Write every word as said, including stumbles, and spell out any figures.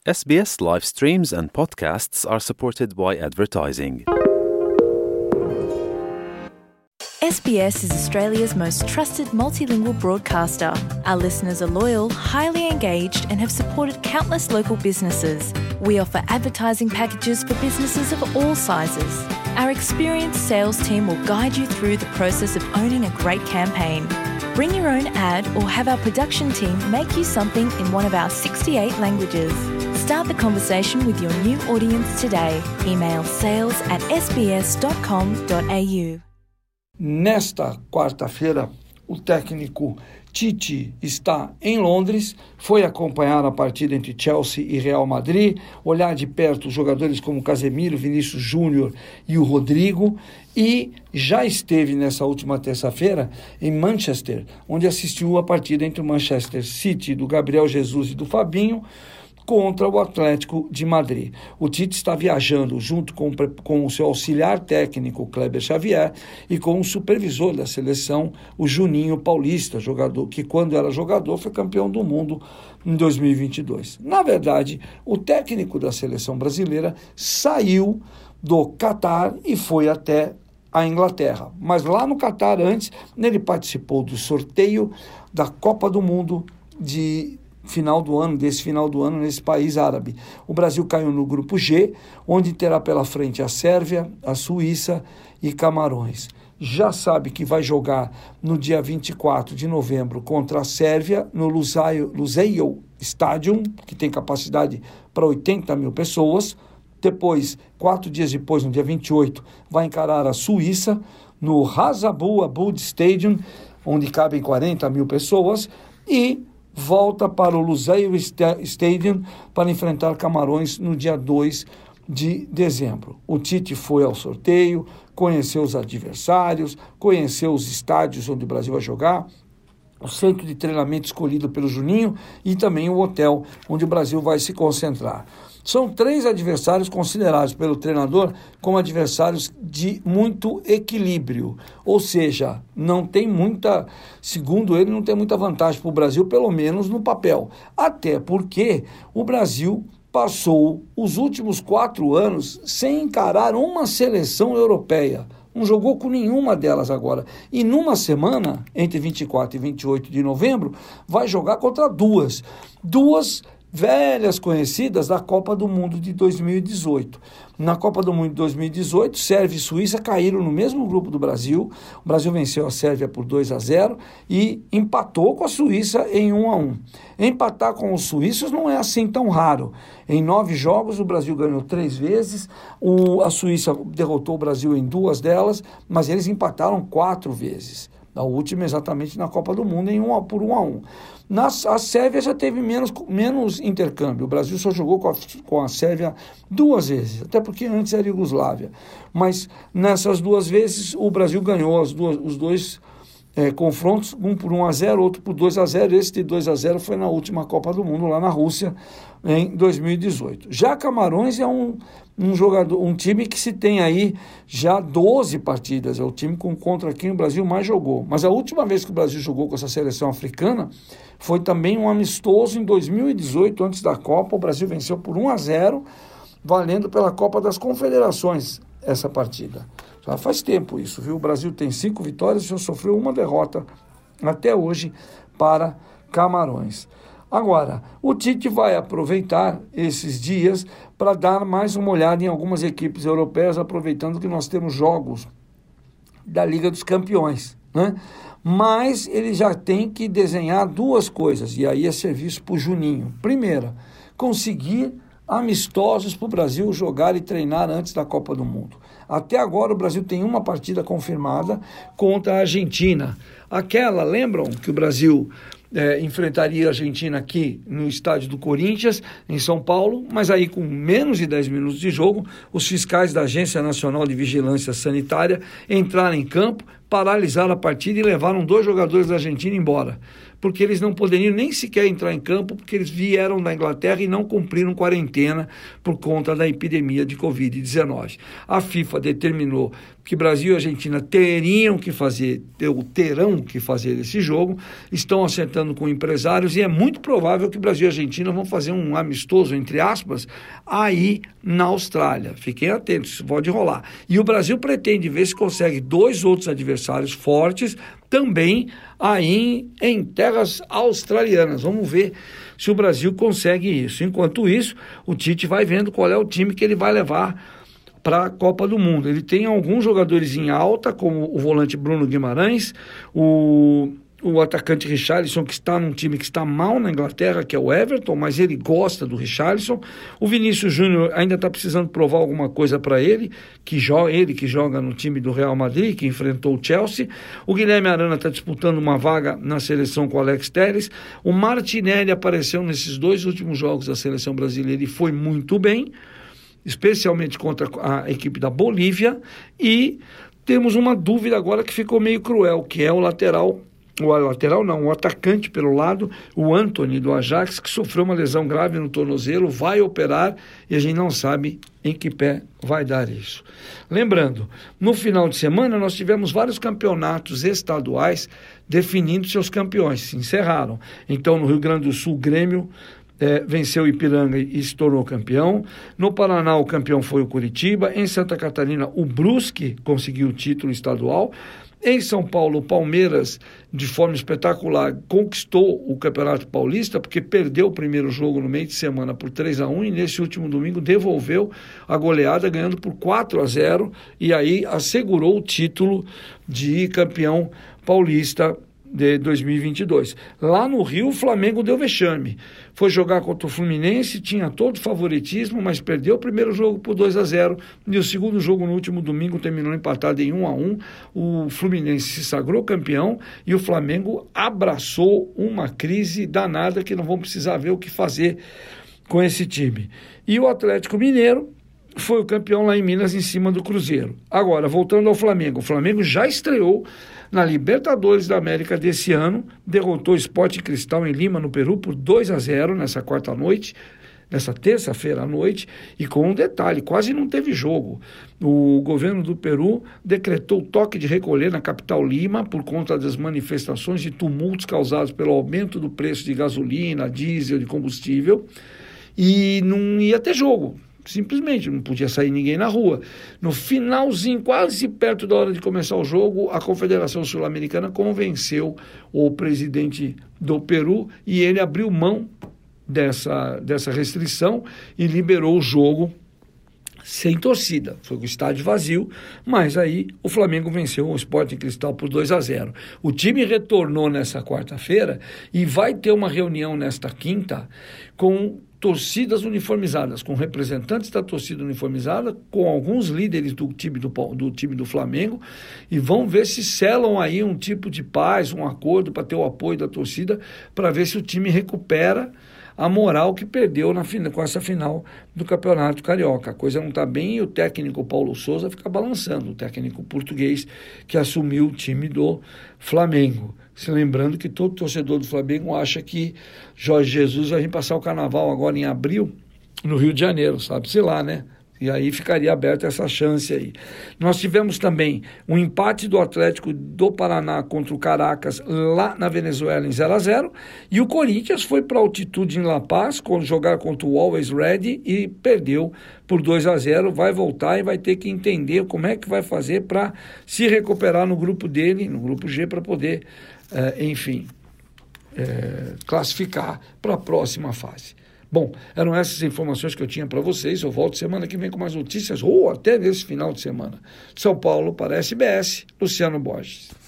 S B S live streams and podcasts are supported by advertising. S B S is Australia's most trusted multilingual broadcaster. Our listeners are loyal, highly engaged, and have supported countless local businesses. We offer advertising packages for businesses of all sizes. Our experienced sales team will guide you through the process of owning a great campaign. Bring your own ad or have our production team make you something in one of our sixty-eight languages. Start the conversation with your new audience today. Email sales at s b s dot com dot a u. Nesta quarta-feira, o técnico Tite está em Londres, foi acompanhar a partida entre Chelsea e Real Madrid, olhar de perto jogadores como Casemiro, Vinícius Júnior e o Rodrigo, e já esteve nessa última terça-feira em Manchester, onde assistiu a partida entre o Manchester City do Gabriel Jesus e do Fabinho contra o Atlético de Madrid. O Tite está viajando junto com, com o seu auxiliar técnico, Kleber Xavier, e com o supervisor da seleção, o Juninho Paulista, jogador que, quando era jogador, foi campeão do mundo em dois mil e vinte e dois. Na verdade, o técnico da seleção brasileira saiu do Catar e foi até a Inglaterra. Mas lá no Catar, antes, ele participou do sorteio da Copa do Mundo de final do ano, desse final do ano, nesse país árabe. O Brasil caiu no grupo G, onde terá pela frente a Sérvia, a Suíça e Camarões. Já sabe que vai jogar no dia vinte e quatro de novembro contra a Sérvia, no Lusail, Lusail Stadium, que tem capacidade para oitenta mil pessoas. Depois, quatro dias depois, no dia vinte e oito, vai encarar a Suíça, no Hasabu Abud Stadium, onde cabem quarenta mil pessoas, e volta para o Lusail Stadium para enfrentar Camarões no dia dois de dezembro. O Tite foi ao sorteio, conheceu os adversários, conheceu os estádios onde o Brasil vai jogar, o centro de treinamento escolhido pelo Juninho e também o hotel onde o Brasil vai se concentrar. São três adversários considerados pelo treinador como adversários de muito equilíbrio, ou seja, não tem muita, segundo ele, não tem muita vantagem para o Brasil, pelo menos no papel. Até porque o Brasil passou os últimos quatro anos sem encarar uma seleção europeia. Não jogou com nenhuma delas agora. E numa semana, entre vinte e quatro e vinte e oito de novembro, vai jogar contra duas. Duas velhas conhecidas da Copa do Mundo de dois mil e dezoito. Na Copa do Mundo de dois mil e dezoito, Sérvia e Suíça caíram no mesmo grupo do Brasil. O Brasil venceu a Sérvia por dois a zero e empatou com a Suíça em um a um. Empatar com os suíços não é assim tão raro. Em nove jogos, o Brasil ganhou três vezes, o, a Suíça derrotou o Brasil em duas delas, mas eles empataram quatro vezes. A última exatamente na Copa do Mundo, em um, por um a um. Na, a Sérvia já teve menos, menos intercâmbio. O Brasil só jogou com a, com a Sérvia duas vezes, até porque antes era Iugoslávia. Mas nessas duas vezes o Brasil ganhou as duas, os dois é, confrontos, um por um a zero, outro por dois a zero. Esse de dois a zero foi na última Copa do Mundo, lá na Rússia, em dois mil e dezoito. Já Camarões é um, um, jogador, um time que se tem aí já doze partidas, é o time com, contra quem o Brasil mais jogou. Mas a última vez que o Brasil jogou com essa seleção africana foi também um amistoso em dois mil e dezoito, antes da Copa. O Brasil venceu por um a zero, valendo pela Copa das Confederações essa partida. Já faz tempo isso, viu? O Brasil tem cinco vitórias e só sofreu uma derrota até hoje para Camarões. Agora, o Tite vai aproveitar esses dias para dar mais uma olhada em algumas equipes europeias, aproveitando que nós temos jogos da Liga dos Campeões, né? Mas ele já tem que desenhar duas coisas, e aí é serviço para o Juninho. Primeira, conseguir amistosos para o Brasil jogar e treinar antes da Copa do Mundo. Até agora o Brasil tem uma partida confirmada contra a Argentina. Aquela, lembram que o Brasil é, enfrentaria a Argentina aqui no estádio do Corinthians, em São Paulo, mas aí com menos de dez minutos de jogo, os fiscais da Agência Nacional de Vigilância Sanitária entraram em campo, paralisaram a partida e levaram dois jogadores da Argentina embora, porque eles não poderiam nem sequer entrar em campo, porque eles vieram da Inglaterra e não cumpriram quarentena por conta da epidemia de covid dezenove. A FIFA determinou que Brasil e Argentina teriam que fazer, ou terão que fazer esse jogo, estão acertando com empresários e é muito provável que Brasil e Argentina vão fazer um amistoso, entre aspas, aí na Austrália. Fiquem atentos, isso pode rolar. E o Brasil pretende ver se consegue dois outros adversários fortes também aí em terras australianas. Vamos ver se o Brasil consegue isso. Enquanto isso, o Tite vai vendo qual é o time que ele vai levar para a Copa do Mundo. Ele tem alguns jogadores em alta, como o volante Bruno Guimarães, o, o atacante Richarlison, que está num time que está mal na Inglaterra, que é o Everton, mas ele gosta do Richarlison. O Vinícius Júnior ainda está precisando provar alguma coisa para ele, que joga, ele que joga no time do Real Madrid, que enfrentou o Chelsea. O Guilherme Arana está disputando uma vaga na seleção com o Alex Telles. O Martinelli apareceu nesses dois últimos jogos da seleção brasileira e foi muito bem, especialmente contra a equipe da Bolívia, e temos uma dúvida agora que ficou meio cruel, que é o lateral, o lateral não, o atacante pelo lado, o Antony do Ajax, que sofreu uma lesão grave no tornozelo, vai operar e a gente não sabe em que pé vai dar isso. Lembrando, no final de semana nós tivemos vários campeonatos estaduais definindo seus campeões, se encerraram. Então no Rio Grande do Sul, o Grêmio É, venceu o Ipiranga e se tornou campeão. No Paraná, o campeão foi o Curitiba. Em Santa Catarina, o Brusque conseguiu o título estadual. Em São Paulo, o Palmeiras, de forma espetacular, conquistou o Campeonato Paulista, porque perdeu o primeiro jogo no meio de semana por três a um e nesse último domingo devolveu a goleada, ganhando por quatro a zero, e aí assegurou o título de campeão paulista de dois mil e vinte e dois. Lá no Rio, o Flamengo deu vexame. Foi jogar contra o Fluminense, tinha todo favoritismo, mas perdeu o primeiro jogo por dois a zero e o segundo jogo no último domingo terminou empatado em um a um. O Fluminense se sagrou campeão e o Flamengo abraçou uma crise danada que não vão precisar ver o que fazer com esse time. E o Atlético Mineiro foi o campeão lá em Minas em cima do Cruzeiro. Agora, voltando ao Flamengo, o Flamengo já estreou na Libertadores da América desse ano, derrotou o Sporting Cristal em Lima, no Peru, por dois a zero nessa quarta noite, nessa terça-feira à noite, e com um detalhe, quase não teve jogo. O governo do Peru decretou toque de recolher na capital Lima por conta das manifestações e tumultos causados pelo aumento do preço de gasolina, diesel, de combustível, e não ia ter jogo. Simplesmente, não podia sair ninguém na rua. No finalzinho, quase perto da hora de começar o jogo, a Confederação Sul-Americana convenceu o presidente do Peru e ele abriu mão dessa, dessa restrição e liberou o jogo sem torcida. Foi com o estádio vazio, mas aí o Flamengo venceu o Sporting Cristal por dois a zero. O time retornou nessa quarta-feira e vai ter uma reunião nesta quinta com torcidas uniformizadas, com representantes da torcida uniformizada, com alguns líderes do time do, do time do Flamengo, e vão ver se selam aí um tipo de paz, um acordo para ter o apoio da torcida, para ver se o time recupera a moral que perdeu na, com essa final do Campeonato Carioca. A coisa não está bem e o técnico Paulo Souza fica balançando, o técnico português que assumiu o time do Flamengo. Se lembrando que todo torcedor do Flamengo acha que Jorge Jesus vai vir passar o carnaval agora em abril no Rio de Janeiro, sabe-se lá, né? E aí ficaria aberta essa chance aí. Nós tivemos também um empate do Atlético do Paraná contra o Caracas lá na Venezuela em zero a zero. E o Corinthians foi para a altitude em La Paz, jogar contra o Always Ready e perdeu por dois a zero. Vai voltar e vai ter que entender como é que vai fazer para se recuperar no grupo dele, no grupo G, para poder, é, enfim, é, classificar para a próxima fase. Bom, eram essas informações que eu tinha para vocês. Eu volto semana que vem com mais notícias, ou até nesse final de semana. São Paulo para a S B S, Luciano Borges.